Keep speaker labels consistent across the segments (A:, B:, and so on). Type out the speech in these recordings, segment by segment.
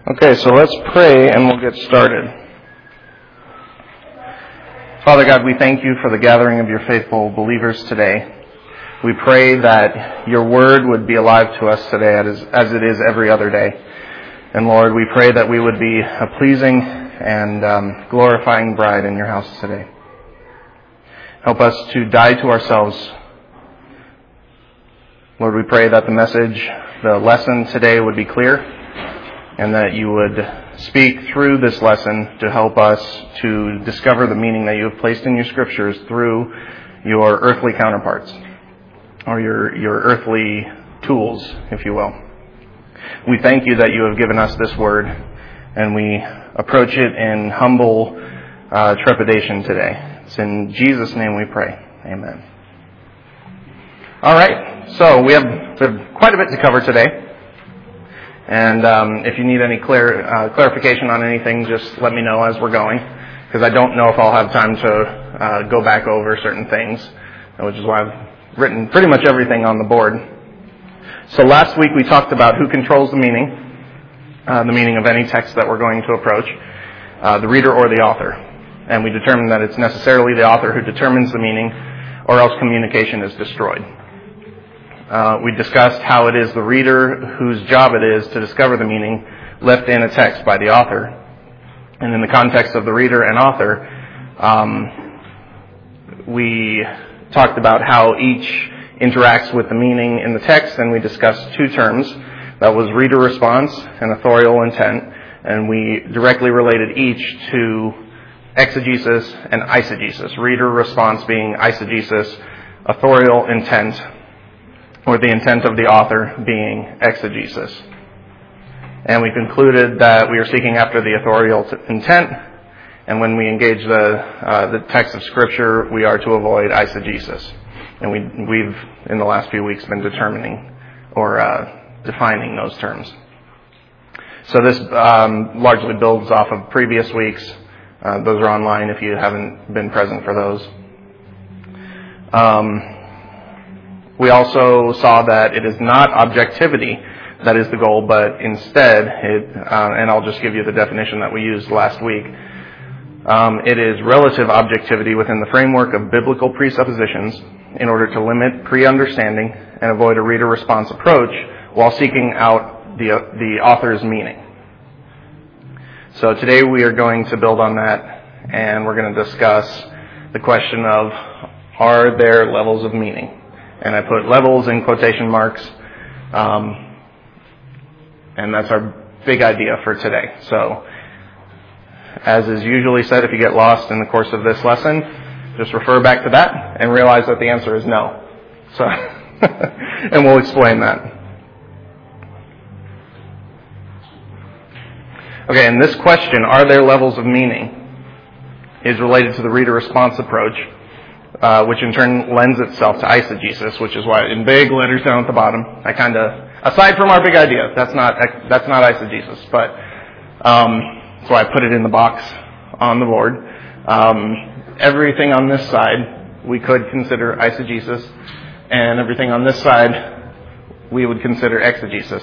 A: Okay, so let's pray and we'll get started. Father God, we thank you for the gathering of your faithful believers today. We pray that your word would be alive to us today as it is every other day. And Lord, we pray that we would be a pleasing and glorifying bride in your house today. Help us to die to ourselves. Lord, we pray that the message, the lesson today would be clear, and that you would speak through this lesson to help us to discover the meaning that you have placed in your scriptures through your earthly counterparts, or your earthly tools, if you will. We thank you that you have given us this word, and we approach it in humble trepidation today. It's in Jesus' name we pray. Amen. All right, so we have quite a bit to cover today. And if you need any clarification on anything, just let me know as we're going, because I don't know if I'll have time to go back over certain things, which is why I've written pretty much everything on the board. So last week we talked about who controls the meaning of any text that we're going to approach, the reader or the author. And we determined that it's necessarily the author who determines the meaning, or else communication is destroyed. We discussed how it is the reader whose job it is to discover the meaning left in a text by the author. And in the context of the reader and author, we talked about how each interacts with the meaning in the text, and we discussed two terms. That was reader response and authorial intent. And we directly related each to exegesis and eisegesis. Reader response being eisegesis, authorial intent, or the intent of the author being exegesis. And we concluded that we are seeking after the authorial intent, and when we engage the text of Scripture, we are to avoid eisegesis. And we've, in the last few weeks, been determining or defining those terms. So this largely builds off of previous weeks. Those are online if you haven't been present for those. We also saw that it is not objectivity that is the goal, but instead, and I'll just give you the definition that we used last week, it is relative objectivity within the framework of biblical presuppositions in order to limit pre-understanding and avoid a reader-response approach while seeking out the author's meaning. So today we are going to build on that, and we're going to discuss the question of, are there levels of meaning? And I put levels in quotation marks, and that's our big idea for today. So, as is usually said, if you get lost in the course of this lesson, just refer back to that and realize that the answer is no. So, and we'll explain that. Okay, and this question, are there levels of meaning, is related to the reader response approach, which in turn lends itself to eisegesis, which is why in big letters down at the bottom, I kind of, aside from our big idea, that's not eisegesis, but so I put it in the box on the board. Everything on this side we could consider eisegesis, and everything on this side we would consider exegesis.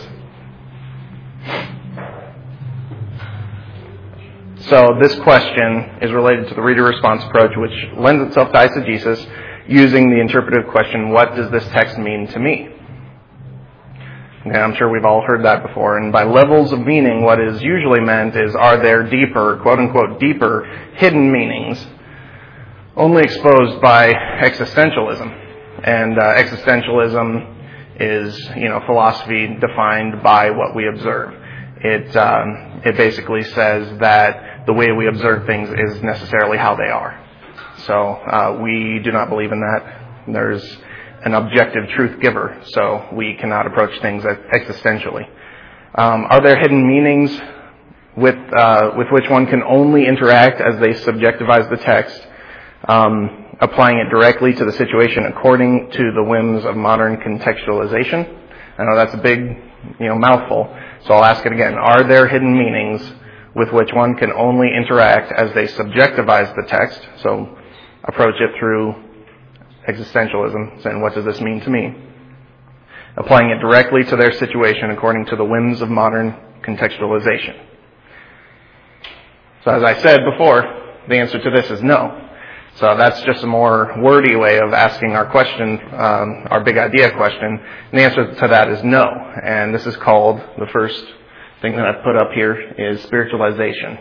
A: So this question is related to the reader response approach, which lends itself to eisegesis, using the interpretive question, what does this text mean to me? Okay, I'm sure we've all heard that before. And by levels of meaning, what is usually meant is, are there deeper, quote-unquote, deeper, hidden meanings only exposed by existentialism? And existentialism is, philosophy defined by what we observe. It basically says that the way we observe things is necessarily how they are. So we do not believe in that. There's an objective truth giver, so we cannot approach things existentially. Are there hidden meanings with which one can only interact as they subjectivize the text, applying it directly to the situation according to the whims of modern contextualization? I know that's a big, mouthful, so I'll ask it again. Are there hidden meanings with which one can only interact as they subjectivize the text, so approach it through existentialism, saying, what does this mean to me? Applying it directly to their situation according to the whims of modern contextualization. So as I said before, the answer to this is no. So that's just a more wordy way of asking our question, our big idea question. And the answer to that is no. And this is called, the first thing that I've put up here is spiritualization.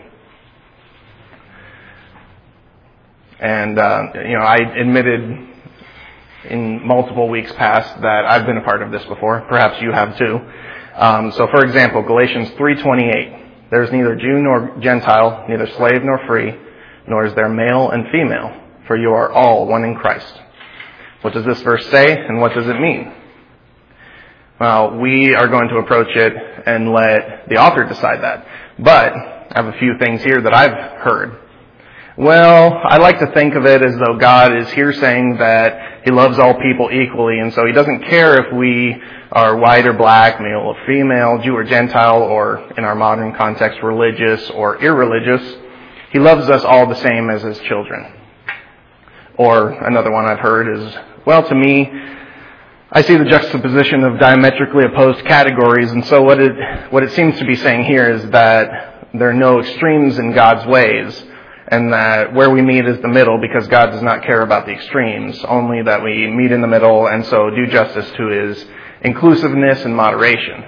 A: And, I admitted in multiple weeks past that I've been a part of this before. Perhaps you have too. So for example, Galatians 3:28. There is neither Jew nor Gentile, neither slave nor free, nor is there male and female, for you are all one in Christ. What does this verse say, and what does it mean? Well, we are going to approach it and let the author decide that. But I have a few things here that I've heard. Well, I like to think of it as though God is here saying that He loves all people equally, and so He doesn't care if we are white or black, male or female, Jew or Gentile, or in our modern context, religious or irreligious. He loves us all the same as His children. Or another one I've heard is, well, to me, I see the juxtaposition of diametrically opposed categories, and so what it seems to be saying here is that there are no extremes in God's ways, and that where we meet is the middle, because God does not care about the extremes, only that we meet in the middle and so do justice to His inclusiveness and moderation.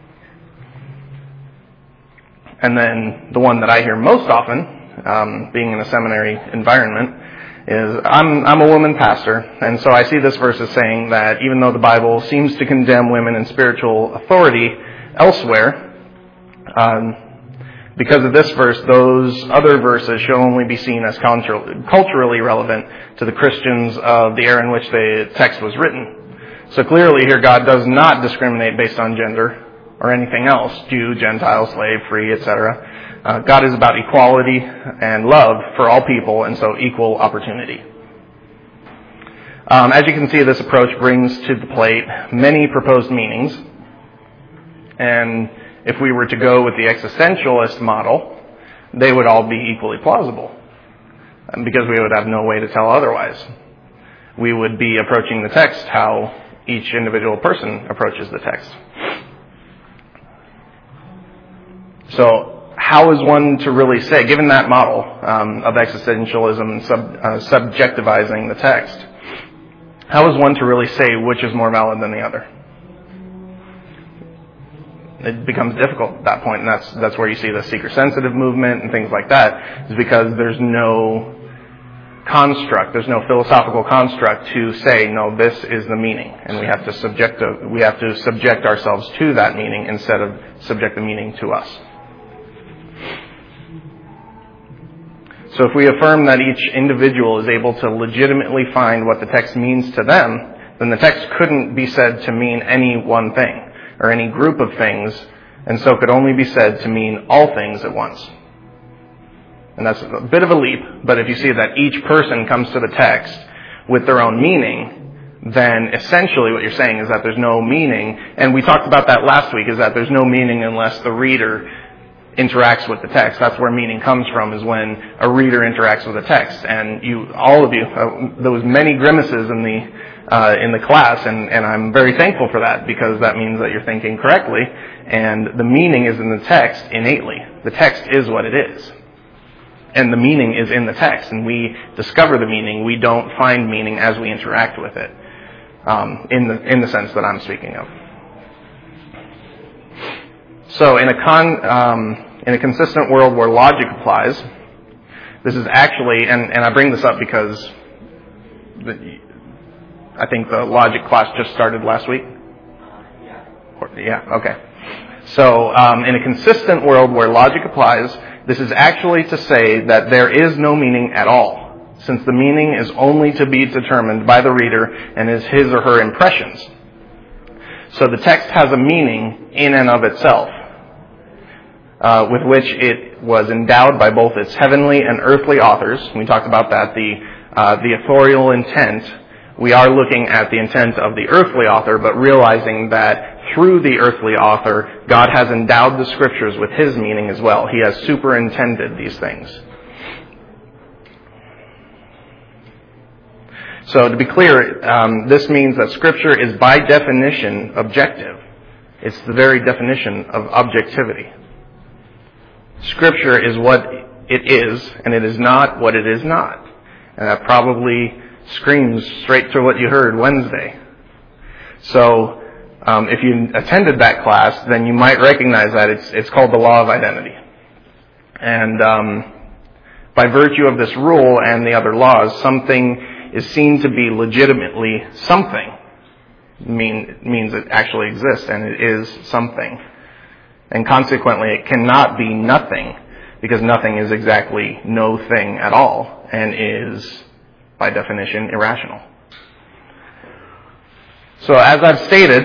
A: And then the one that I hear most often, being in a seminary environment, is I'm a woman pastor, and so I see this verse as saying that even though the Bible seems to condemn women in spiritual authority elsewhere, because of this verse, those other verses should only be seen as culturally relevant to the Christians of the era in which the text was written. So clearly here God does not discriminate based on gender or anything else, Jew, Gentile, slave, free, etc. God is about equality and love for all people, and so equal opportunity. As you can see, this approach brings to the plate many proposed meanings, and if we were to go with the existentialist model, they would all be equally plausible, because we would have no way to tell otherwise. We would be approaching the text how each individual person approaches the text. So how is one to really say, given that model of existentialism and subjectivizing the text, how is one to really say which is more valid than the other? It becomes difficult at that point, and that's where you see the seeker-sensitive movement and things like that, is because there's no construct, there's no philosophical construct to say, no, this is the meaning, and we have to subject ourselves to that meaning instead of subject the meaning to us. So if we affirm that each individual is able to legitimately find what the text means to them, then the text couldn't be said to mean any one thing or any group of things, and so could only be said to mean all things at once. And that's a bit of a leap, but if you see that each person comes to the text with their own meaning, then essentially what you're saying is that there's no meaning, and we talked about that last week, is that there's no meaning unless the reader interacts with the text. That's where meaning comes from, is when a reader interacts with the text. And all of you, there was many grimaces in the class, and I'm very thankful for that, because that means that you're thinking correctly, and the meaning is in the text innately. The text is what it is. And the meaning is in the text, and we discover the meaning. We don't find meaning as we interact with it, in the sense that I'm speaking of. So in a consistent world where logic applies, this is actually, and I bring this up because I think the logic class just started last week. Yeah, okay. So in a consistent world where logic applies, this is actually to say that there is no meaning at all, since the meaning is only to be determined by the reader and is his or her impressions. So the text has a meaning in and of itself, with which it was endowed by both its heavenly and earthly authors. We talked about that, the authorial intent. We are looking at the intent of the earthly author, but realizing that through the earthly author, God has endowed the scriptures with his meaning as well. He has superintended these things. So to be clear, this means that scripture is by definition objective. It's the very definition of objectivity. Scripture is what it is, and it is not what it is not. And that probably screams straight to what you heard Wednesday. So if you attended that class, then you might recognize that it's called the law of identity. And by virtue of this rule and the other laws, something is seen to be legitimately something. Means it actually exists, and it is something. And consequently, it cannot be nothing, because nothing is exactly no thing at all, and is, by definition, irrational. So as I've stated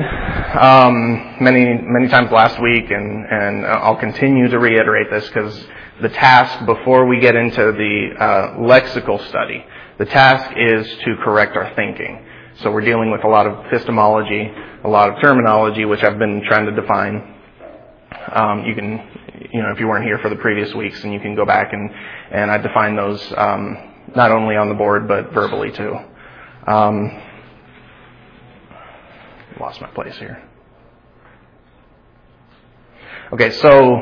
A: many times last week, and I'll continue to reiterate this, because the task before we get into the lexical study, the task is to correct our thinking. So we're dealing with a lot of epistemology, a lot of terminology, which I've been trying to define. You can, if you weren't here for the previous weeks, and you can go back and I define those not only on the board but verbally too. Lost my place here. Okay, so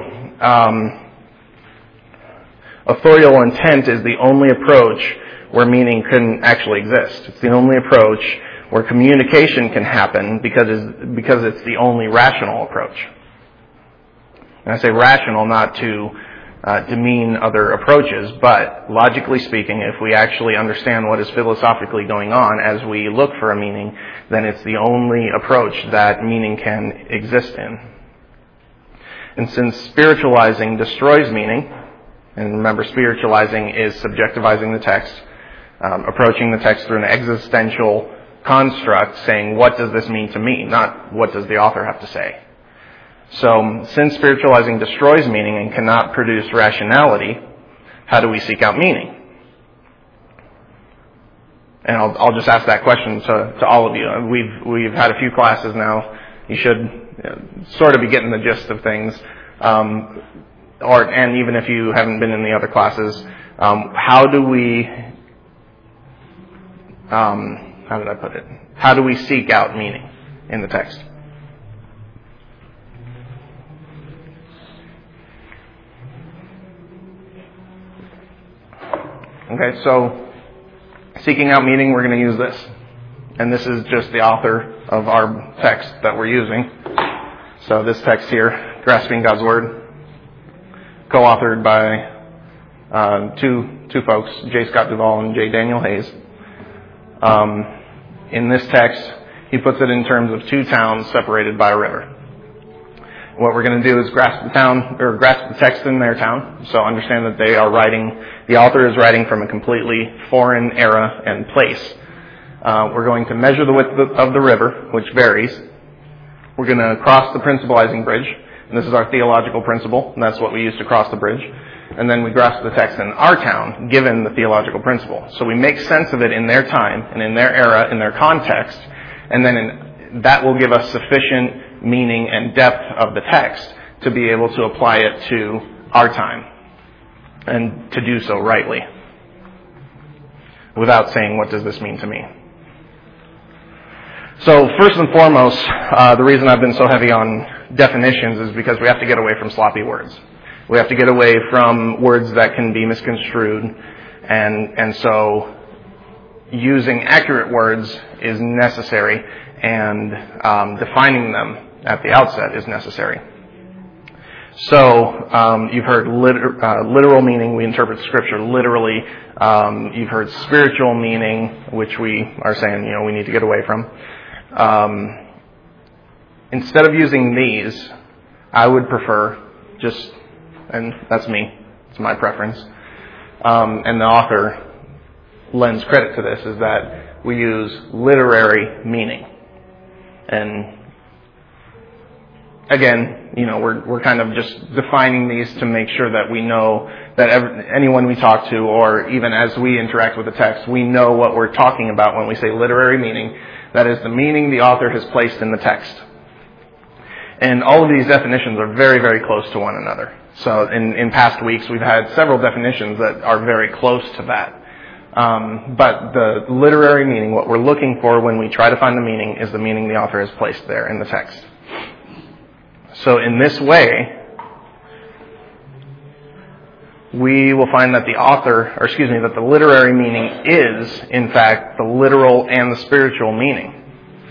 A: authorial intent is the only approach where meaning can actually exist. It's the only approach where communication can happen because it's the only rational approach. And I say rational not to demean other approaches, but logically speaking, if we actually understand what is philosophically going on as we look for a meaning, then it's the only approach that meaning can exist in. And since spiritualizing destroys meaning, and remember, spiritualizing is subjectivizing the text, approaching the text through an existential construct, saying, what does this mean to me? Not what does the author have to say. So, since spiritualizing destroys meaning and cannot produce rationality, how do we seek out meaning? And I'll just ask that question to all of you. We've had a few classes now. You should sort of be getting the gist of things. And even if you haven't been in the other classes, how do we seek out meaning in the text? Okay, so seeking out meaning, we're going to use this. And this is just the author of our text that we're using. So this text here, Grasping God's Word, co-authored by two folks, J. Scott Duvall and J. Daniel Hayes. In this text, he puts it in terms of two towns separated by a river. What we're going to do is grasp the text in their town. So understand that the author is writing from a completely foreign era and place. We're going to measure the width of the river, which varies. We're going to cross the principalizing bridge. And this is our theological principle, and that's what we use to cross the bridge. And then we grasp the text in our town, given the theological principle. So we make sense of it in their time, and in their era, in their context, and then that will give us sufficient meaning and depth of the text to be able to apply it to our time, and to do so rightly, without saying, what does this mean to me? So first and foremost, the reason I've been so heavy on definitions is because we have to get away from sloppy words. We have to get away from words that can be misconstrued, and so using accurate words is necessary, and defining them at the outset is necessary. So you've heard literal meaning. We interpret Scripture literally. You've heard spiritual meaning, which we are saying we need to get away from. Instead of using these, I would prefer and that's me, it's my preference, and the author lends credit to this, is that we use literary meaning. And again, we're kind of just defining these to make sure that we know that anyone we talk to, or even as we interact with the text, we know what we're talking about when we say literary meaning. That is the meaning the author has placed in the text. And all of these definitions are very, very close to one another. So in past weeks, we've had several definitions that are very close to that. But the literary meaning, what we're looking for when we try to find the meaning, is the meaning the author has placed there in the text. So in this way, we will find that that the literary meaning is, in fact, the literal and the spiritual meaning.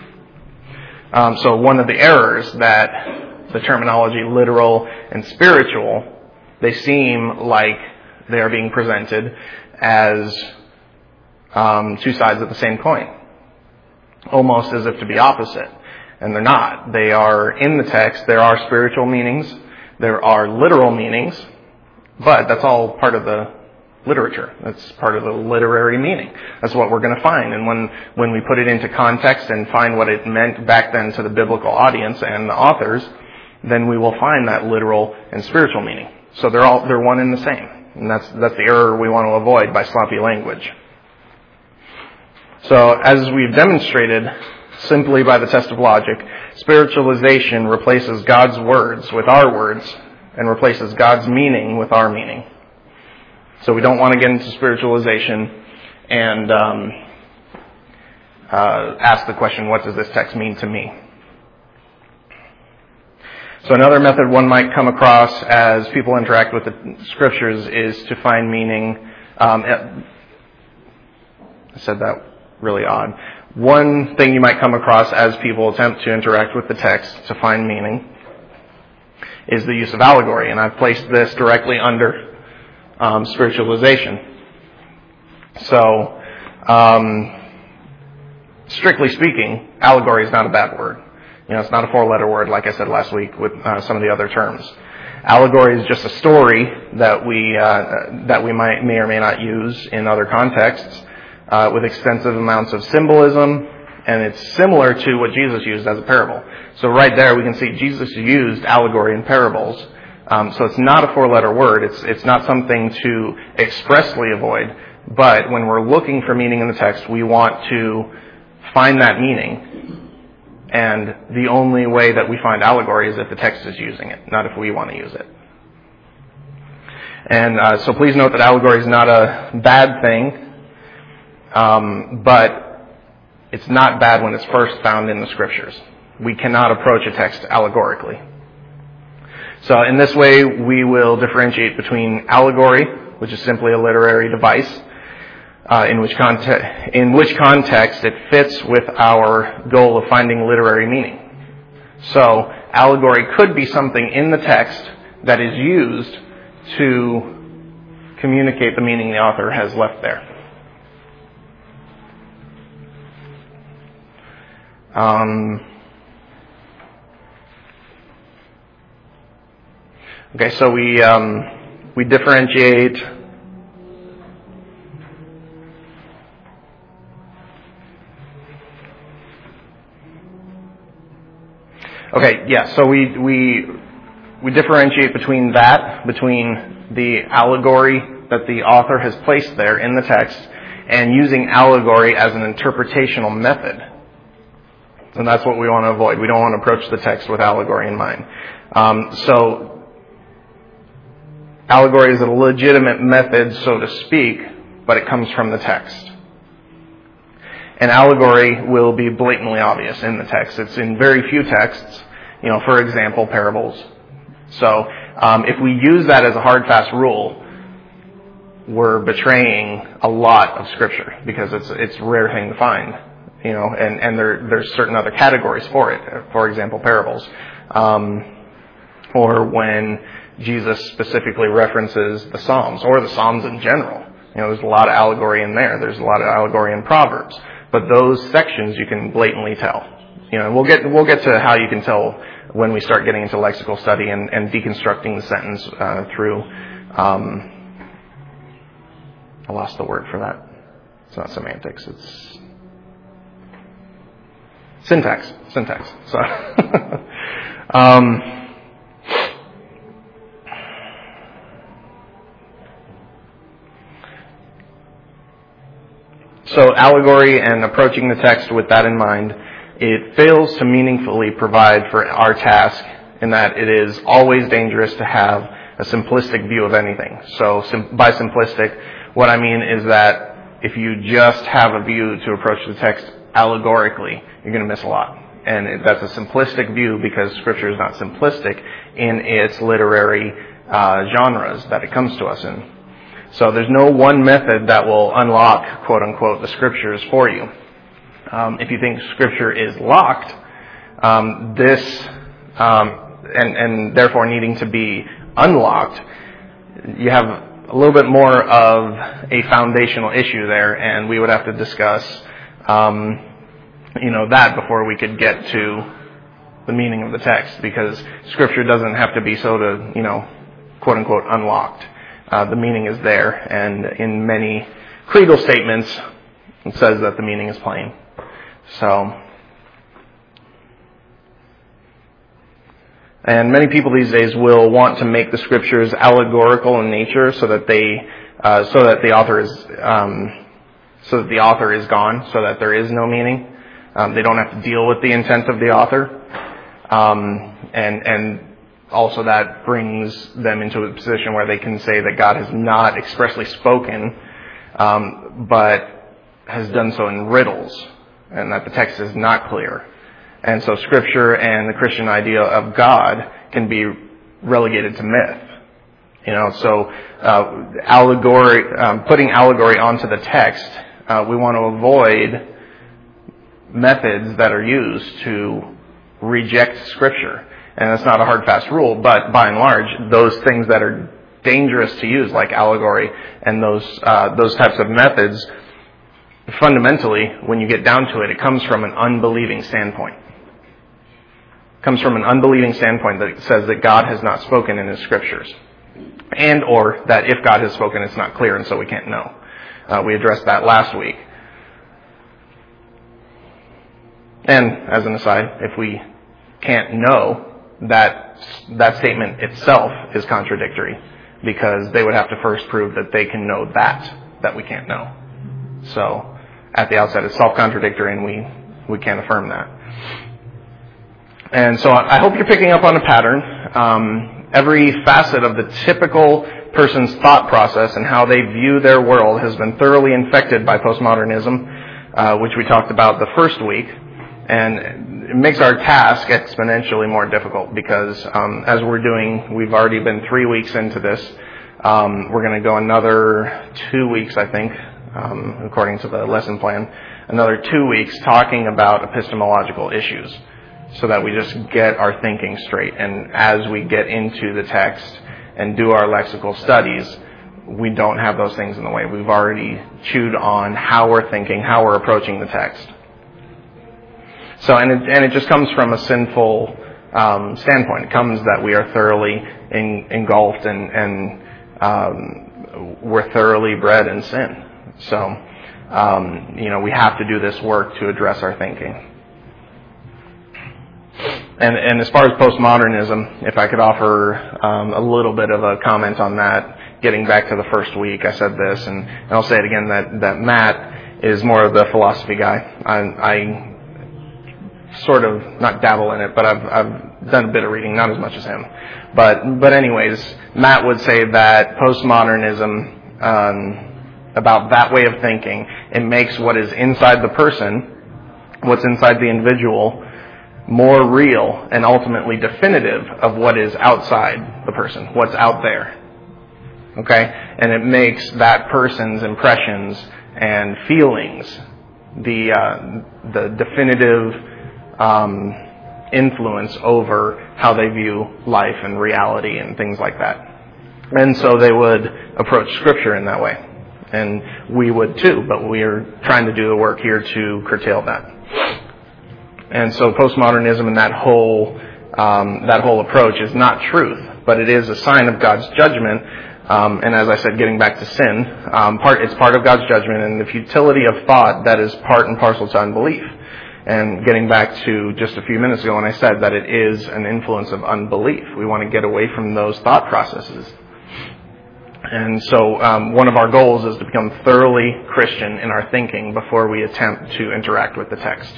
A: So one of the errors that the terminology literal and spiritual, they seem like they are being presented as two sides of the same coin, almost as if to be opposite. And they're not. They are in the text. There are spiritual meanings. There are literal meanings. But that's all part of the literature. That's part of the literary meaning. That's what we're going to find. And when we put it into context and find what it meant back then to the biblical audience and the authors, then we will find that literal and spiritual meaning. So they're one and the same. And that's the error we want to avoid by sloppy language. So as we've demonstrated, simply by the test of logic, spiritualization replaces God's words with our words and replaces God's meaning with our meaning. So we don't want to get into spiritualization and ask the question, what does this text mean to me? So another method one might come across as people interact with the scriptures is to find meaning. I said that really odd. One thing you might come across as people attempt to interact with the text to find meaning is the use of allegory, and I've placed this directly under spiritualization. So, strictly speaking, allegory is not a bad word. It's not a four-letter word like I said last week with some of the other terms. Allegory is just a story that we may or may not use in other contexts with extensive amounts of symbolism, and it's similar to what Jesus used as a parable. So right there we can see Jesus used allegory in parables. So it's not a four-letter word. It's not something to expressly avoid. But when we're looking for meaning in the text, we want to find that meaning. And the only way that we find allegory is if the text is using it, not if we want to use it. And so please note that allegory is not a bad thing. But it's not bad when it's first found in the scriptures. We cannot approach a text allegorically. So in this way, we will differentiate between allegory, which is simply a literary device, in which context it fits with our goal of finding literary meaning. So allegory could be something in the text that is used to communicate the meaning the author has left there. Okay, so we differentiate so we differentiate between the allegory that the author has placed there in the text and using allegory as an interpretational method. And that's what we want to avoid. We don't want to approach the text with allegory in mind. So allegory is a legitimate method, so to speak, but it comes from the text. And allegory will be blatantly obvious in the text. It's in very few texts, for example, parables. So if we use that as a hard, fast rule, we're betraying a lot of Scripture because it's a rare thing to find. And there's certain other categories for it. For example, parables. Or when Jesus specifically references the Psalms, or the Psalms in general. There's a lot of allegory in there. There's a lot of allegory in Proverbs. But those sections you can blatantly tell. We'll get to how you can tell when we start getting into lexical study and deconstructing the sentence through. I lost the word for that. It's not semantics. It's syntax. So, so allegory and approaching the text with that in mind, it fails to meaningfully provide for our task in that it is always dangerous to have a simplistic view of anything. So by simplistic, what I mean is that if you just have a view to approach the text allegorically, you're going to miss a lot. And that's a simplistic view because Scripture is not simplistic in its literary genres that it comes to us in. So there's no one method that will unlock, quote unquote, the scriptures for you. If you think scripture is locked, and therefore needing to be unlocked, you have a little bit more of a foundational issue there, and we would have to discuss, that before we could get to the meaning of the text, because scripture doesn't have to be so to, quote unquote, unlocked. The meaning is there, and in many creedal statements, it says that the meaning is plain. So, and many people these days will want to make the scriptures allegorical in nature, so that the author is gone, so that there is no meaning. They don't have to deal with the intent of the author, and also that brings them into a position where they can say that God has not expressly spoken, but has done so in riddles, and that the text is not clear. And so scripture and the Christian idea of God can be relegated to myth. So putting allegory onto the text, we want to avoid methods that are used to reject scripture. And that's not a hard, fast rule, but by and large, those things that are dangerous to use, like allegory and those types of methods, fundamentally, when you get down to it, it comes from an unbelieving standpoint. It comes from an unbelieving standpoint that says that God has not spoken in His scriptures. And or that if God has spoken, it's not clear, and so we can't know. We addressed that last week. And, as an aside, if we can't know, that statement itself is contradictory, because they would have to first prove that they can know that we can't know. So, at the outset, it's self-contradictory, and we can't affirm that. And so I hope you're picking up on a pattern. Every facet of the typical person's thought process and how they view their world has been thoroughly infected by postmodernism, which we talked about the first week. And it makes our task exponentially more difficult, because as we've already been 3 weeks into this. We're going to go another 2 weeks, I think, according to the lesson plan, another 2 weeks talking about epistemological issues, so that we just get our thinking straight. And as we get into the text and do our lexical studies, we don't have those things in the way. We've already chewed on how we're thinking, how we're approaching the text. So, and it just comes from a sinful standpoint. It comes that we are thoroughly engulfed and we're thoroughly bred in sin. So, we have to do this work to address our thinking. And as far as postmodernism, if I could offer a little bit of a comment on that, getting back to the first week, I said this, and I'll say it again, that Matt is more of the philosophy guy. I sort of not dabble in it, but I've done a bit of reading, not as much as him. But anyways, Matt would say that postmodernism, about that way of thinking, it makes what is inside the person, what's inside the individual, more real and ultimately definitive of what is outside the person, what's out there. Okay? And it makes that person's impressions and feelings the definitive influence over how they view life and reality and things like that. And so they would approach Scripture in that way. And we would too, but we are trying to do the work here to curtail that. And so postmodernism and that whole approach is not truth, but it is a sign of God's judgment. And as I said, getting back to sin, it's part of God's judgment, and the futility of thought that is part and parcel to unbelief. And getting back to just a few minutes ago when I said that it is an influence of unbelief. We want to get away from those thought processes. And so one of our goals is to become thoroughly Christian in our thinking before we attempt to interact with the text.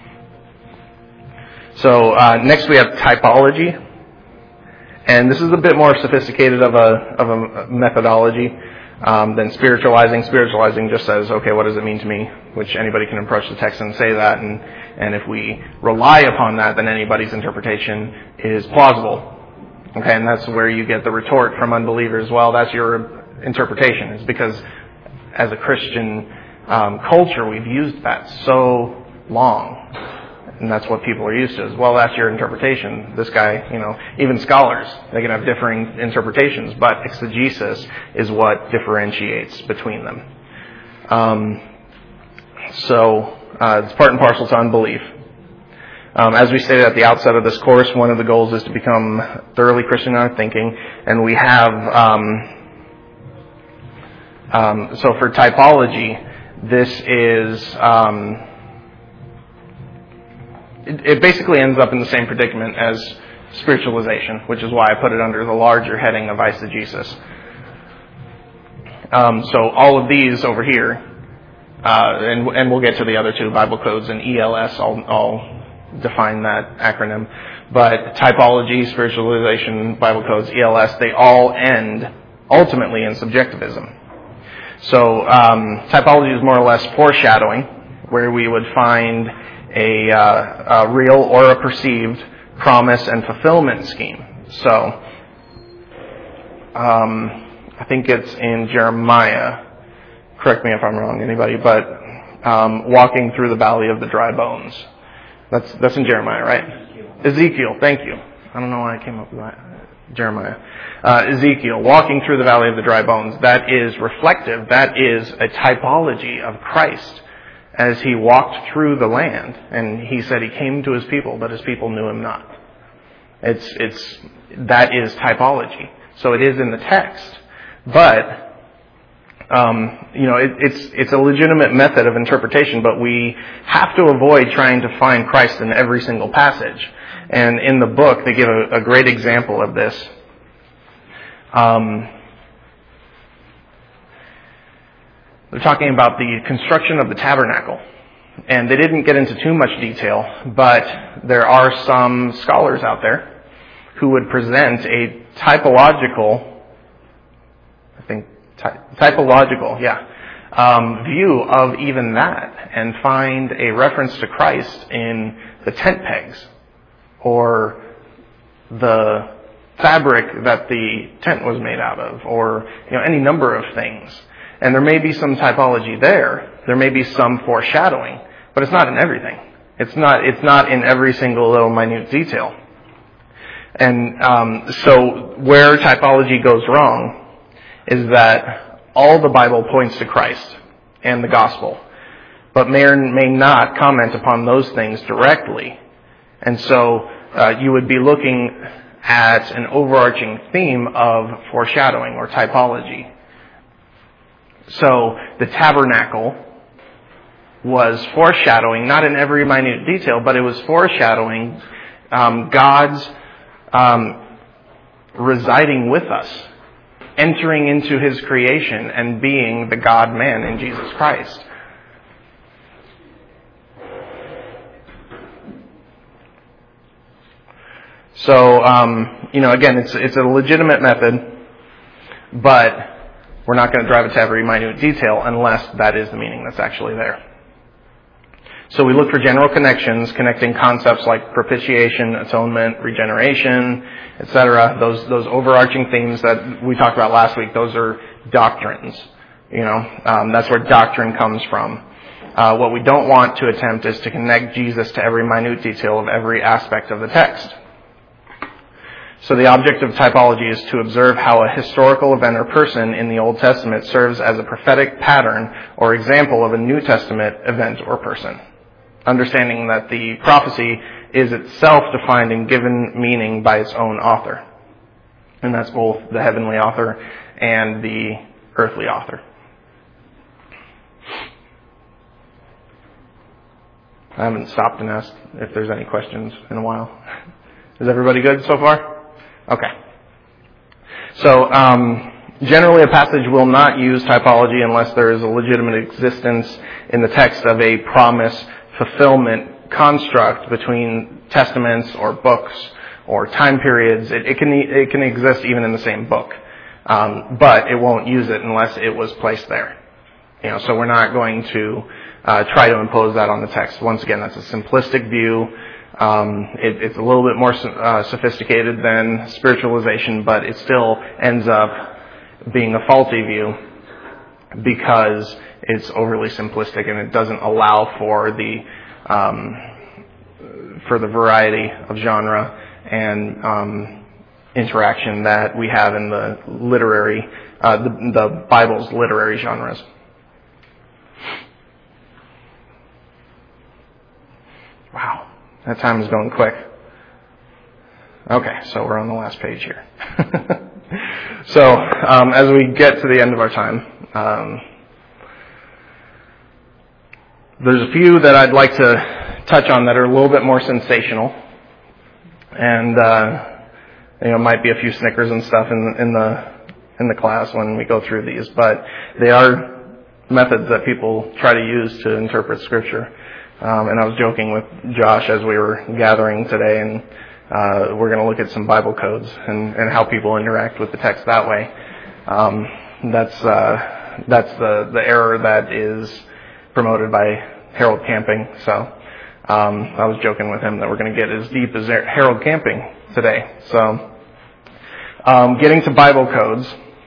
A: So next we have typology. And this is a bit more sophisticated of a methodology than spiritualizing. Spiritualizing just says, okay, what does it mean to me? Which anybody can approach the text and say that. And if we rely upon that, then anybody's interpretation is plausible. Okay, and that's where you get the retort from unbelievers. Well, that's your interpretation. It's because as a Christian culture, we've used that so long. And that's what people are used to. Is, well, that's your interpretation. This guy, even scholars, they can have differing interpretations, but exegesis is what differentiates between them. So it's part and parcel to unbelief. As we stated at the outset of this course, one of the goals is to become thoroughly Christian in our thinking, and we have, so for typology, this is, it basically ends up in the same predicament as spiritualization, which is why I put it under the larger heading of eisegesis. So all of these over here, and we'll get to the other two, Bible codes and ELS, I'll define that acronym. But typology, spiritualization, Bible codes, ELS, they all end ultimately in subjectivism. So typology is more or less foreshadowing, where we would find a real or a perceived promise and fulfillment scheme. So I think it's in Jeremiah. Correct me if I'm wrong, anybody, but walking through the valley of the dry bones. That's in Jeremiah, right? Ezekiel, thank you. I don't know why I came up with that. Jeremiah. Ezekiel, walking through the valley of the dry bones. That is reflective. That is a typology of Christ as he walked through the land. And he said he came to his people, but his people knew him not. That is typology. So it is in the text. But it's a legitimate method of interpretation, but we have to avoid trying to find Christ in every single passage. And in the book, they give a great example of this. They're talking about the construction of the tabernacle. And they didn't get into too much detail, but there are some scholars out there who would present a typological view of even that, and find a reference to Christ in the tent pegs or the fabric that the tent was made out of, or any number of things. And there may be some typology there. There may be some foreshadowing, but it's not in everything. It's not in every single little minute detail. And so where typology goes wrong is that all the Bible points to Christ and the gospel, but may or may not comment upon those things directly. And so you would be looking at an overarching theme of foreshadowing or typology. So the tabernacle was foreshadowing, not in every minute detail, but it was foreshadowing God's residing with us, entering into his creation and being the God-man in Jesus Christ. So, again, it's a legitimate method, but we're not going to drive it to every minute detail unless that is the meaning that's actually there. So we look for general connections, connecting concepts like propitiation, atonement, regeneration, etc. Those overarching themes that we talked about last week, those are doctrines. That's where doctrine comes from. What we don't want to attempt is to connect Jesus to every minute detail of every aspect of the text. So the object of typology is to observe how a historical event or person in the Old Testament serves as a prophetic pattern or example of a New Testament event or person. Understanding that the prophecy is itself defined and given meaning by its own author. And that's both the heavenly author and the earthly author. I haven't stopped and asked if there's any questions in a while. Is everybody good so far? Okay. So, generally a passage will not use typology unless there is a legitimate existence in the text of a promise fulfillment construct between testaments or books or time periods. It can exist even in the same book, but it won't use it unless it was placed there. So we're not going to try to impose that on the text. Once again, that's a simplistic view. It's a little bit more sophisticated than spiritualization, but it still ends up being a faulty view because it's overly simplistic and it doesn't allow for the variety of genre and interaction that we have in the literary, the Bible's literary genres. Wow, that time is going quick. Okay, so we're on the last page here. So, as we get to the end of our time, there's a few that I'd like to touch on that are a little bit more sensational, and might be a few Snickers and stuff in the class when we go through these, but they are methods that people try to use to interpret Scripture. And I was joking with Josh as we were gathering today, and we're going to look at some Bible codes and how people interact with the text that way. That's the error that is promoted by Harold Camping. So I was joking with him that we're going to get as deep as Harold Camping today. So getting to Bible codes,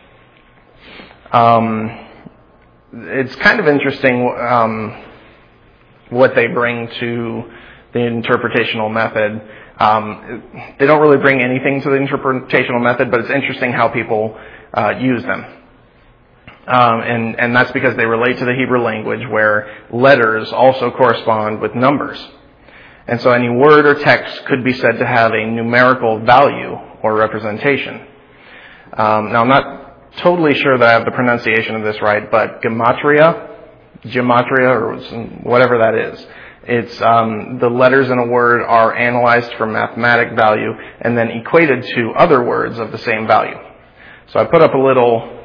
A: it's kind of interesting what they bring to the interpretational method. They don't really bring anything to the interpretational method, but it's interesting how people use them. And that's because they relate to the Hebrew language, where letters also correspond with numbers. And so any word or text could be said to have a numerical value or representation. Now, I'm not totally sure that I have the pronunciation of this right, but gematria, or whatever that is. It's the letters in a word are analyzed for mathematic value and then equated to other words of the same value. So I put up a little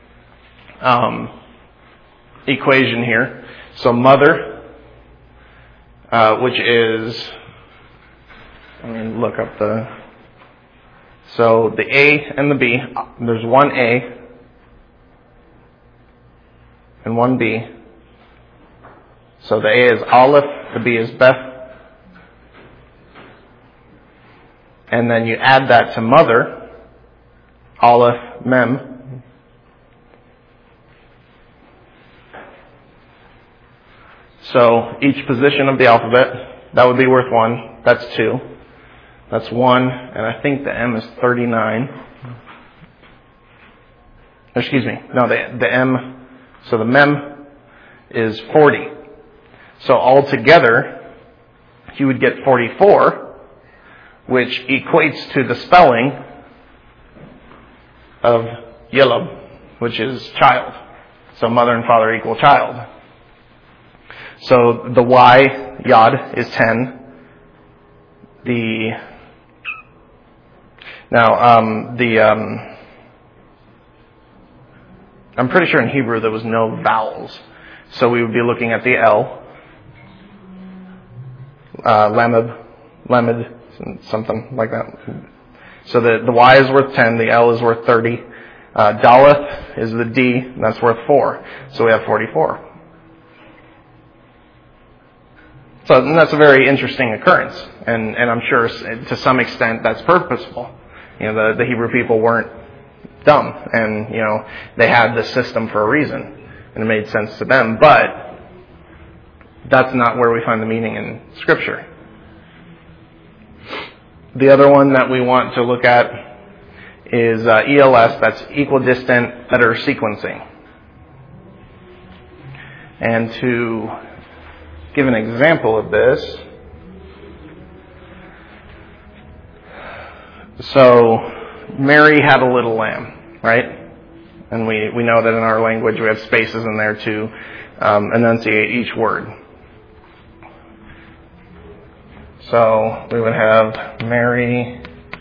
A: equation here. So mother, which is, let me look up so the A and the B, there's one A and one B. So the A is Aleph, the B is Beth. And then you add that to mother, Aleph, Mem. So each position of the alphabet, that would be worth 1. That's 2. That's 1. And I think the M is 39. Excuse me. No, the M, so the Mem is 40. So altogether, you would get 44, which equates to the spelling of Yelab, which is child. So mother and father equal child. So the Y, Yod, is 10. I'm pretty sure in Hebrew there was no vowels. So we would be looking at the L. Lamed, something like that. So the Y is worth 10, the L is worth 30. Daleth is the D, and that's worth 4. So we have 44. So that's a very interesting occurrence, and I'm sure to some extent that's purposeful. The Hebrew people weren't dumb, and they had this system for a reason, and it made sense to them, but that's not where we find the meaning in Scripture. The other one that we want to look at is ELS, that's equidistant letter sequencing. And to give an example of this, so Mary had a little lamb, right? And we know that in our language we have spaces in there to enunciate each word. So we would have Mary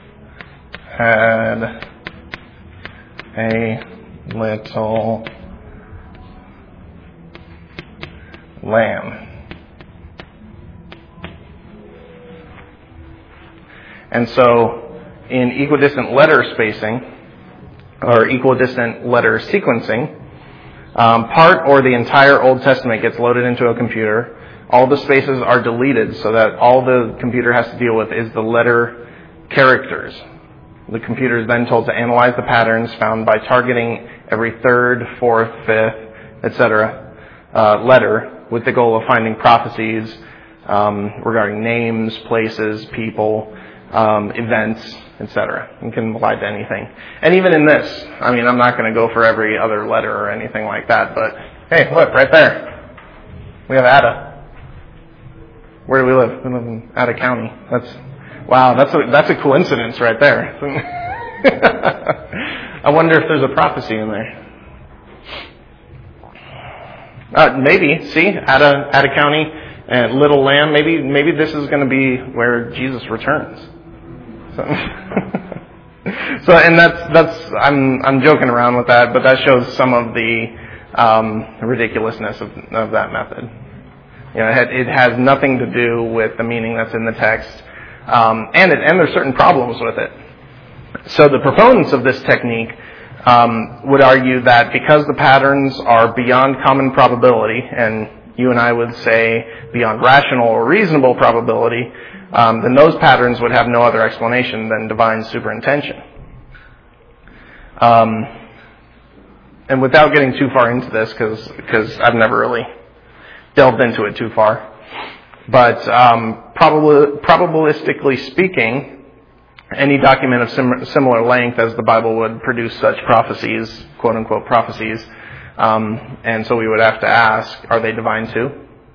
A: had a little lamb. And so in equidistant letter spacing, or equidistant letter sequencing, part or the entire Old Testament gets loaded into a computer all the spaces are deleted so that all the computer has to deal with is the letter characters. The computer is then told to analyze the patterns found by targeting every third, fourth, fifth, etc. Letter with the goal of finding prophecies regarding names, places, people, events, etc. It can apply to anything. And even in this, I'm not going to go for every other letter or anything like that, but hey, look, right there. We have Ada. Where do we live? We live in Ada County. That's a coincidence right there. I wonder if there's a prophecy in there. Maybe. See, Ada County and Little Lamb. Maybe this is going to be where Jesus returns. And I'm joking around with that, but that shows some of the ridiculousness of that method. It has nothing to do with the meaning that's in the text, and there's certain problems with it. So the proponents of this technique would argue that because the patterns are beyond common probability, and you and I would say beyond rational or reasonable probability, then those patterns would have no other explanation than divine superintention. And without getting too far into this, because I've never really delved into it too far, but probabilistically speaking, any document of similar length as the Bible would produce such prophecies, quote-unquote prophecies, and so we would have to ask, are they divine too?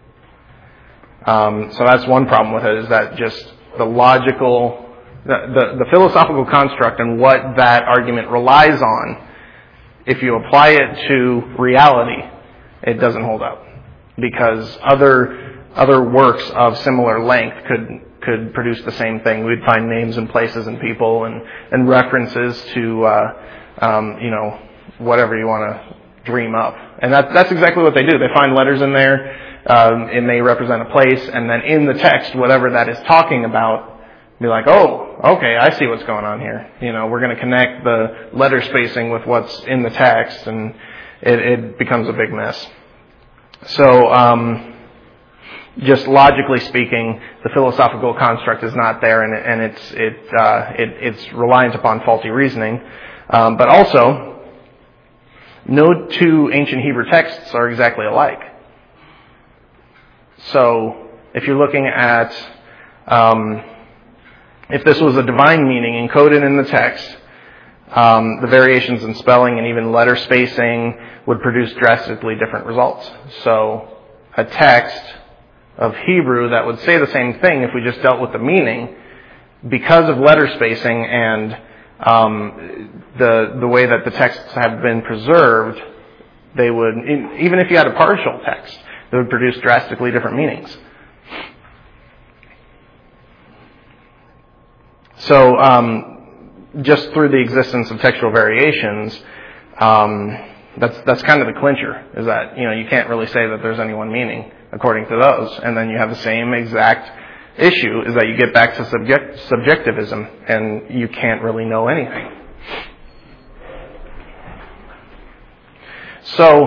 A: So that's one problem with it, is that just the logical, the philosophical construct and what that argument relies on, if you apply it to reality, it doesn't hold up. Because other works of similar length could produce the same thing. We'd find names and places and people and references to whatever you want to dream up. And that's exactly what they do. They find letters in there. It may represent a place, and then in the text, whatever that is talking about, be like, oh, okay, I see what's going on here. We're going to connect the letter spacing with what's in the text, and it becomes a big mess. So, just logically speaking, the philosophical construct is not there, and it's reliant upon faulty reasoning. But also, no two ancient Hebrew texts are exactly alike. So, if you're looking at, if this was a divine meaning encoded in the text, the variations in spelling and even letter spacing would produce drastically different results. So, a text of Hebrew that would say the same thing if we just dealt with the meaning, because of letter spacing and the way that the texts have been preserved, they would, even if you had a partial text, they would produce drastically different meanings. So, just through the existence of textual variations, that's kind of the clincher, is that, you can't really say that there's any one meaning according to those. And then you have the same exact issue, is that you get back to subjectivism, and you can't really know anything. So,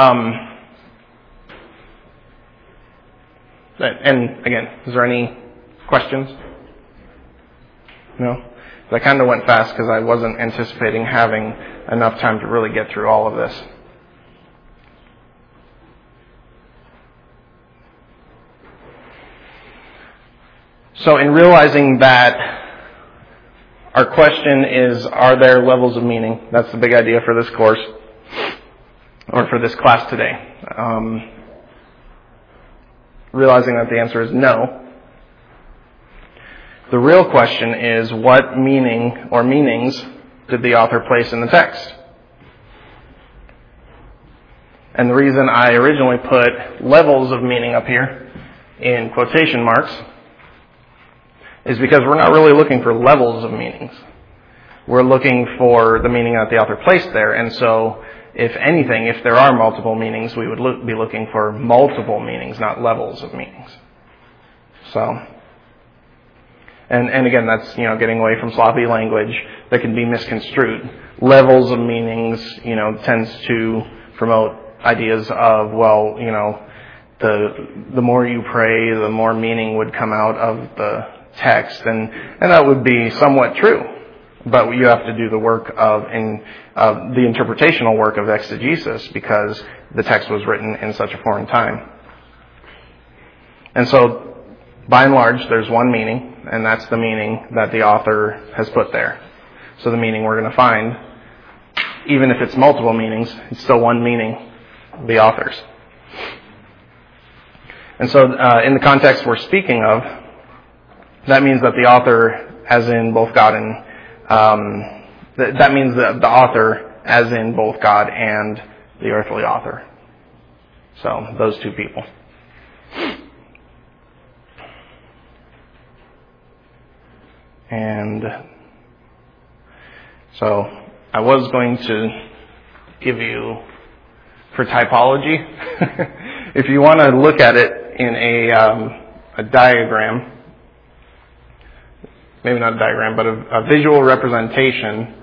A: and again, is there any questions? No? I kind of went fast because I wasn't anticipating having enough time to really get through all of this. So in realizing that our question is, are there levels of meaning? That's the big idea for this course, or for this class today. Realizing that the answer is no. The real question is, what meaning or meanings did the author place in the text? And the reason I originally put levels of meaning up here in quotation marks is because we're not really looking for levels of meanings. We're looking for the meaning that the author placed there. And so, if anything, if there are multiple meanings, we would be looking for multiple meanings, not levels of meanings. So, and again, that's, getting away from sloppy language that can be misconstrued. Levels of meanings, tends to promote ideas of, the more you pray, the more meaning would come out of the text, and that would be somewhat true. But you have to do the work the interpretational work of exegesis, because the text was written in such a foreign time. And so, by and large, there's one meaning, and that's the meaning that the author has put there. So the meaning we're going to find, even if it's multiple meanings, it's still one meaning, the author's. And so, in the context we're speaking of, that means that the author, as in both God and that means that the author, as in both God and the earthly author. So, those two people. And so, I was going to give you, for typology, if you want to look at it in a diagram, maybe not a diagram, but a visual representation.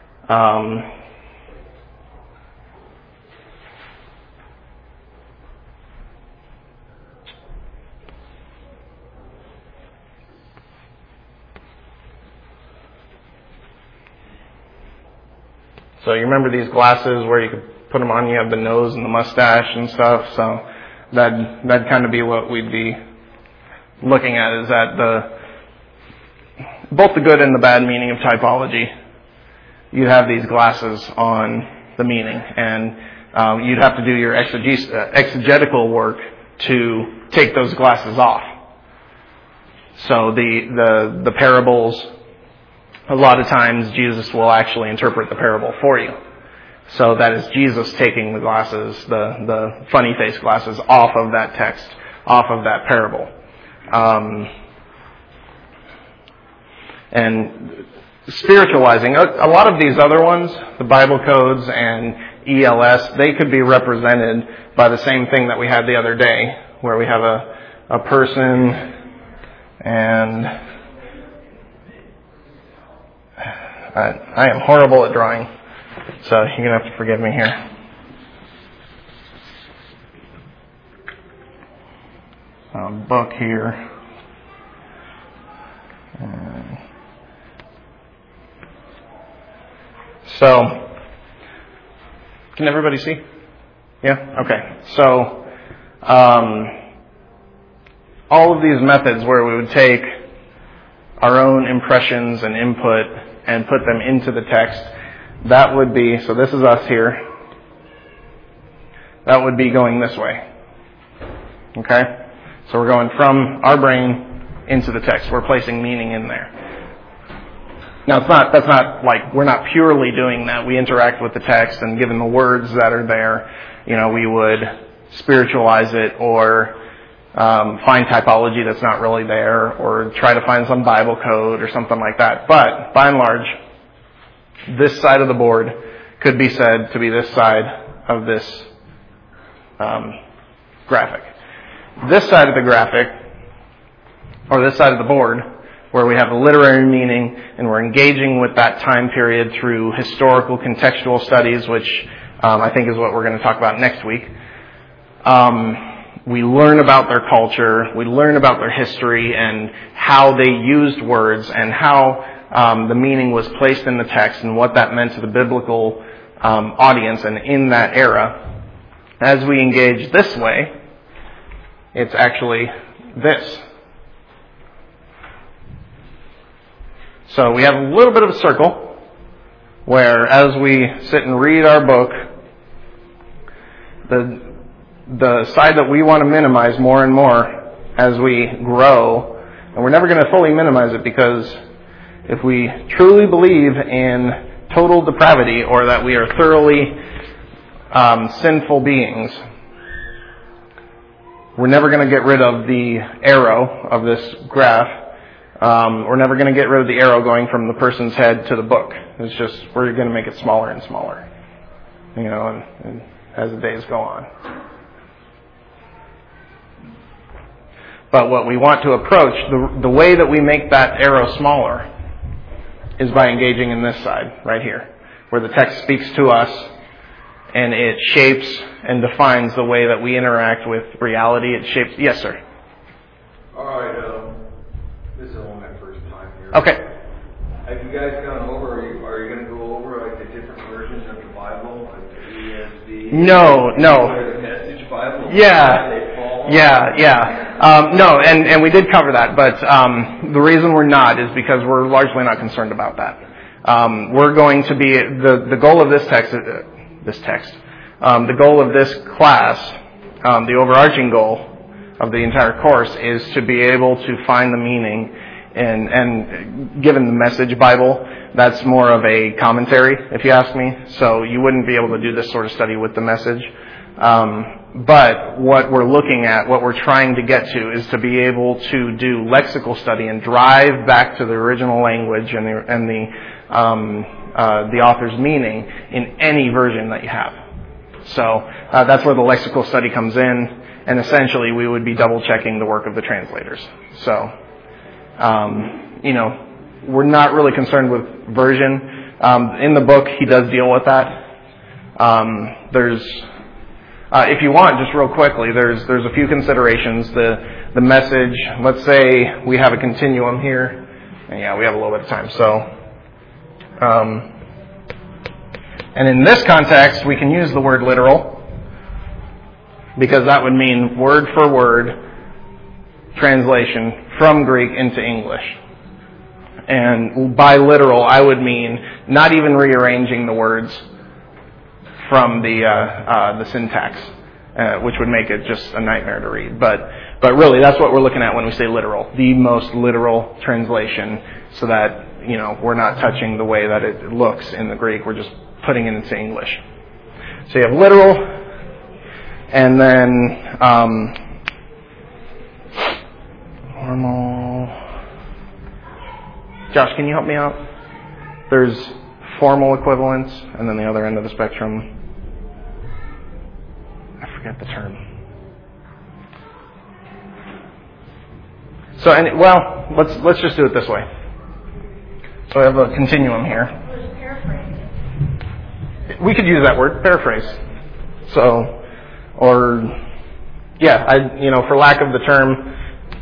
A: So you remember these glasses where you could put them on, you have the nose and the mustache and stuff, so that'd kind of be what we'd be looking at, is that both the good and the bad meaning of typology. You'd have these glasses on the meaning, and you'd have to do your exegetical work to take those glasses off. So the parables, a lot of times Jesus will actually interpret the parable for you. So that is Jesus taking the glasses, the funny face glasses, off of that text, off of that parable. And spiritualizing, a lot of these other ones, the Bible codes and ELS, they could be represented by the same thing that we had the other day, where we have a person, and I am horrible at drawing, so you're going to have to forgive me here. Book here. So, can everybody see? Yeah? Okay. So, all of these methods where we would take our own impressions and input and put them into the text, that would be, so this is us here, that would be going this way. Okay? So we're going from our brain into the text. We're placing meaning in there. Now, that's not like, we're not purely doing that. We interact with the text, and given the words that are there, we would spiritualize it, or find typology that's not really there, or try to find some Bible code or something like that. But, by and large, this side of the board could be said to be this side of this graphic. This side of the graphic, or this side of the board, where we have the literary meaning, and we're engaging with that time period through historical contextual studies, which I think is what we're going to talk about next week. We learn about their culture, we learn about their history, and how they used words, and how the meaning was placed in the text, and what that meant to the biblical audience and in that era. As we engage this way, it's actually this. So we have a little bit of a circle, where as we sit and read our book, the side that we want to minimize more and more as we grow, and we're never going to fully minimize it, because if we truly believe in total depravity, or that we are thoroughly sinful beings, we're never going to get rid of the arrow of this graph. We're never going to get rid of the arrow going from the person's head to the book. It's just, we're going to make it smaller and smaller, and as the days go on. But what we want to approach, the way that we make that arrow smaller, is by engaging in this side, right here, where the text speaks to us, and it shapes and defines the way that we interact with reality. It shapes... Yes, sir?
B: All right, this is only my first time here.
A: Okay.
B: Have you guys gone over, are you going to go over like the different versions of the Bible, like the ESV?
A: No.
B: Or the Message Bible?
A: No, and we did cover that, but the reason we're not is because we're largely not concerned about that. We're going to be, the goal of the goal of this class, the overarching goal of the entire course is to be able to find the meaning, and given the Message Bible, that's more of a commentary, if you ask me. So you wouldn't be able to do this sort of study with the Message. But what we're looking at, what we're trying to get to, is to be able to do lexical study and drive back to the original language and the author's meaning in any version that you have. So that's where the lexical study comes in, and essentially we would be double checking the work of the translators. So, we're not really concerned with version. In the book, he does deal with that. If you want, just real quickly, there's a few considerations. The Message, let's say we have a continuum here. And yeah, we have a little bit of time. So, and in this context, we can use the word literal, because that would mean word for word translation from Greek into English. And by literal, I would mean not even rearranging the words from the syntax, which would make it just a nightmare to read. But really, that's what we're looking at when we say literal, the most literal translation, so that we're not touching the way that it looks in the Greek. We're just putting it into English. So you have literal, and then formal. Josh, can you help me out? There's formal equivalence, and then the other end of the spectrum, I forget the term. So, let's just do it this way. So I have a continuum here. We could use that word, paraphrase. So, for lack of the term,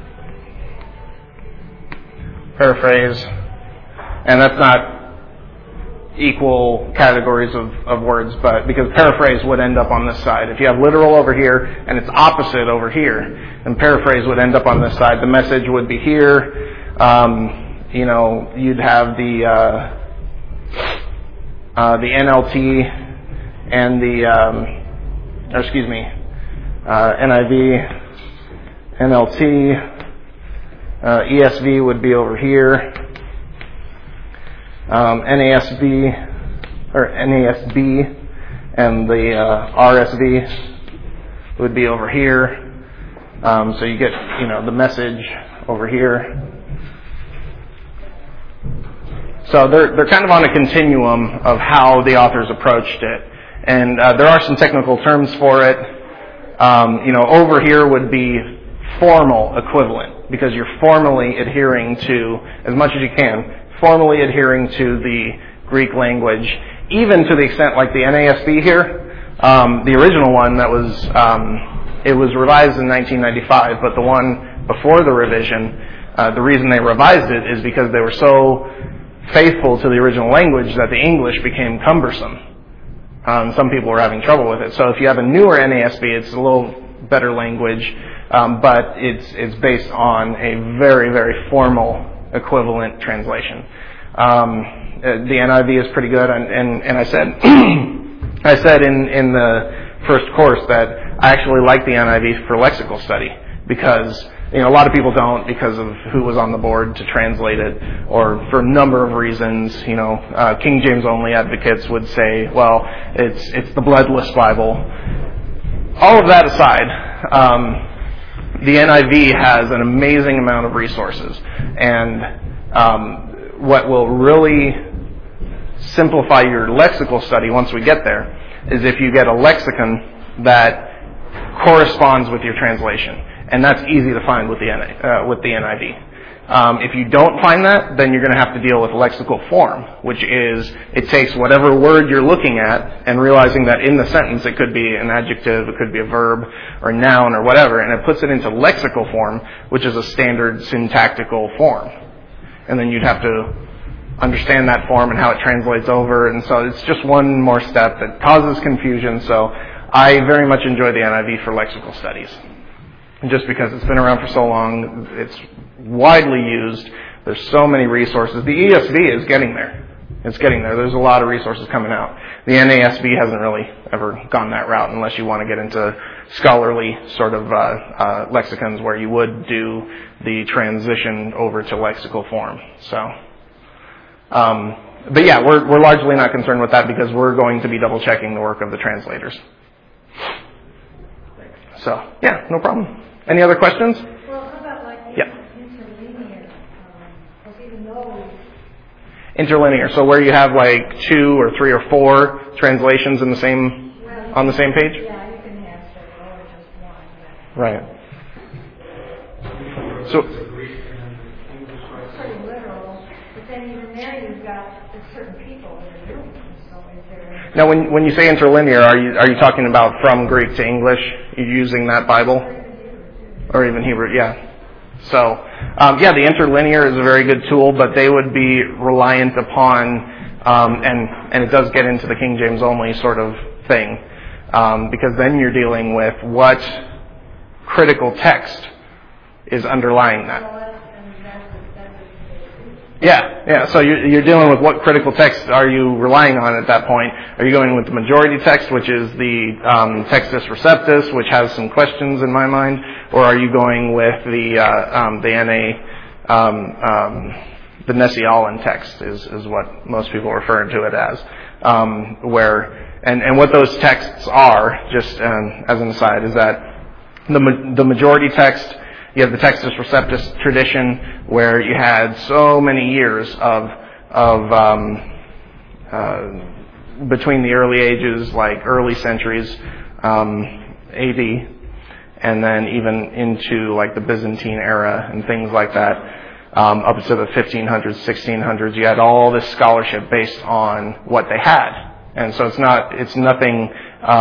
A: paraphrase, and that's not equal categories of words, but because paraphrase would end up on this side. If you have literal over here and it's opposite over here, then paraphrase would end up on this side. The Message would be here. You'd have the NLT and NIV, NLT, ESV would be over here. NASB and the RSV would be over here. So you get, the Message over here. So they're kind of on a continuum of how the authors approached it. And there are some technical terms for it. Over here would be formal equivalent, because you're formally adhering to, as much as you can, formally adhering to the Greek language, even to the extent like the NASB here, the original one that was, it was revised in 1995, but the one before the revision, the reason they revised it is because they were so faithful to the original language that the English became cumbersome. Some people were having trouble with it. So if you have a newer NASB, it's a little better language, but it's based on a very, very formal equivalent translation. The NIV is pretty good, and I said in the first course that I actually like the NIV for lexical study, because a lot of people don't, because of who was on the board to translate it, or for a number of reasons. King James only advocates would say, well, it's the bloodless Bible. All of that aside, the NIV has an amazing amount of resources, and what will really simplify your lexical study once we get there is if you get a lexicon that corresponds with your translation, and that's easy to find with the NIV. If you don't find that, then you're going to have to deal with lexical form, which is it takes whatever word you're looking at and realizing that in the sentence it could be an adjective, it could be a verb or a noun or whatever, and it puts it into lexical form, which is a standard syntactical form. And then you'd have to understand that form and how it translates over, and so it's just one more step that causes confusion. So I very much enjoy the NIV for lexical studies. And just because it's been around for so long, it's widely used. There's so many resources. The ESV is getting there. It's getting there. There's a lot of resources coming out. The NASB hasn't really ever gone that route unless you want to get into scholarly sort of lexicons where you would do the transition over to lexical form. So, but yeah, we're largely not concerned with that because we're going to be double checking the work of the translators. So, yeah, no problem. Any other questions?
C: Well, how about like interlinear? Even though
A: interlinear. So where you have like 2 or 3 or 4 translations in the same on the same page.
C: Yeah, you can have several or just one.
A: Right. So
C: It's pretty literal, but then even there you've got certain people that are doing it. So is there?
A: now, when you say interlinear, are you talking about from Greek to English? You're using that Bible, or even Hebrew? Yeah. So, yeah, the interlinear is a very good tool, but they would be reliant upon, and it does get into the King James only sort of thing, because then you're dealing with what critical text is underlying that. Yeah. So you're dealing with what critical text are you relying on at that point? Are you going with the majority text, which is the Textus Receptus, which has some questions in my mind, or are you going with the Nessie-Allen text is what most people refer to it as, and what those texts are, just as an aside, is that the majority text. You have the Textus Receptus tradition, where you had so many years of between the early ages, like early centuries, AD, and then even into like the Byzantine era and things like that, up to the 1500s, 1600s. You had all this scholarship based on what they had, and so it's nothing.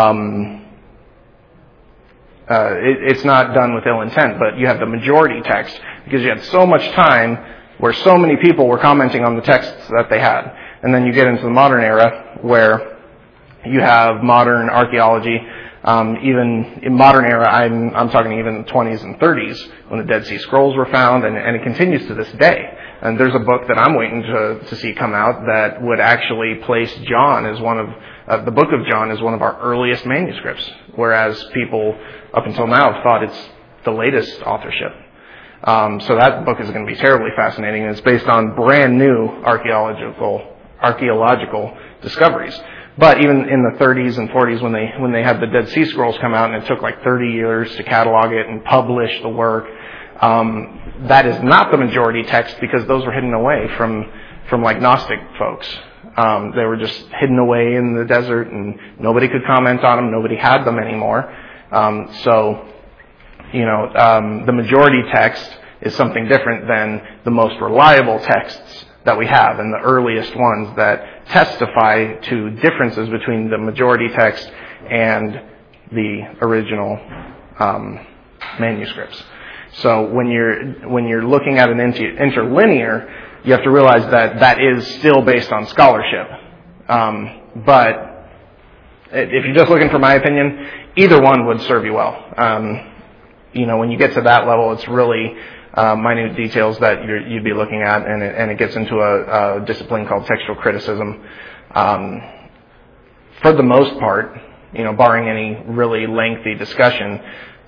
A: It's not done with ill intent, but you have the majority text because you had so much time where so many people were commenting on the texts that they had. And then you get into the modern era where you have modern archaeology. Even in modern era, I'm talking even the 20s and 30s when the Dead Sea Scrolls were found, and it continues to this day. And there's a book that I'm waiting to see come out that would actually place John as one of the book of John is one of our earliest manuscripts, whereas people up until now have thought it's the latest authorship. So that book is going to be terribly fascinating, and it's based on brand new archaeological discoveries. But even in the 30s and 40s, when they had the Dead Sea Scrolls come out, and it took like 30 years to catalog it and publish the work, that is not the majority text because those were hidden away from like Gnostic folks. They were just hidden away in the desert, and nobody could comment on them. Nobody had them anymore. So, the majority text is something different than the most reliable texts that we have, and the earliest ones that testify to differences between the majority text and the original manuscripts. So when you're looking at an interlinear, you have to realize that is still based on scholarship. But if you're just looking for my opinion, either one would serve you well. When you get to that level, it's really minute details that you'd be looking at, and it gets into a discipline called textual criticism. For the most part, barring any really lengthy discussion,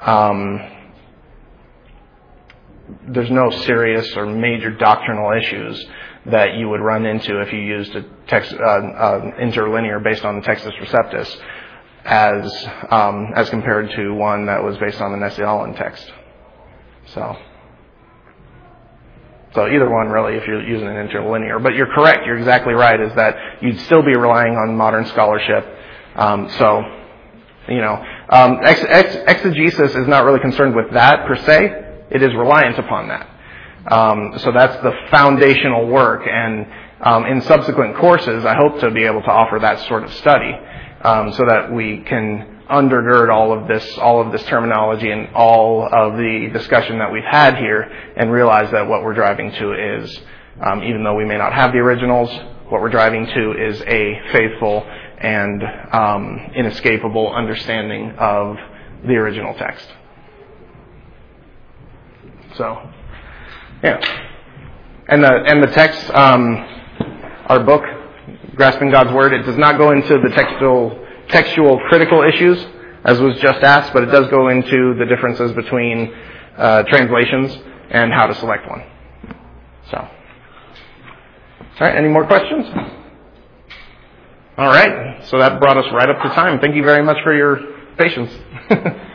A: there's no serious or major doctrinal issues that you would run into if you used a text interlinear based on the Textus Receptus as compared to one that was based on the Nessie-Allen text. So either one, really, if you're using an interlinear. But you're correct. You're exactly right, is that you'd still be relying on modern scholarship. Exegesis is not really concerned with that, per se. It is reliant upon that. So that's the foundational work, and in subsequent courses, I hope to be able to offer that sort of study, so that we can undergird all of this terminology and all of the discussion that we've had here, and realize that what we're driving to is, even though we may not have the originals, what we're driving to is a faithful and inescapable understanding of the original text. So, yeah. And the text, our book, Grasping God's Word, it does not go into the textual critical issues, as was just asked, but it does go into the differences between translations and how to select one. So, all right, any more questions? All right, so that brought us right up to time. Thank you very much for your patience.